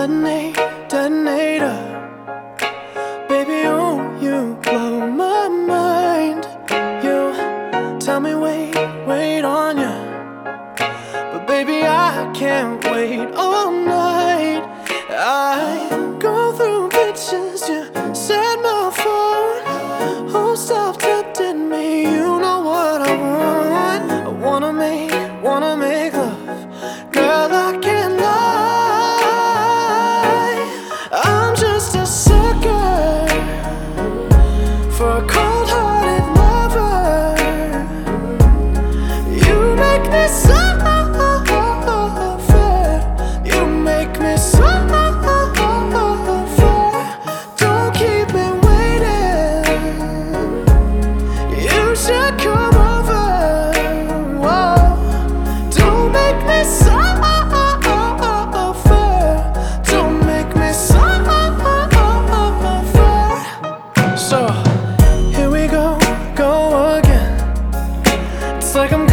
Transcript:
detonator. Baby, oh, you blow my mind. You tell me wait on ya, but baby, I can't wait all night. I go through pictures you sent my phone. Oh, stop tempting me, you know what I want. I wanna make love, girl, I can't lie. I'm just a sucker for a cold-hearted lover. You make me suffer. You make me suffer. Don't keep me waiting. You should come over. Whoa. Don't make me suffer. Don't make me suffer. So here we go again. It's like I'm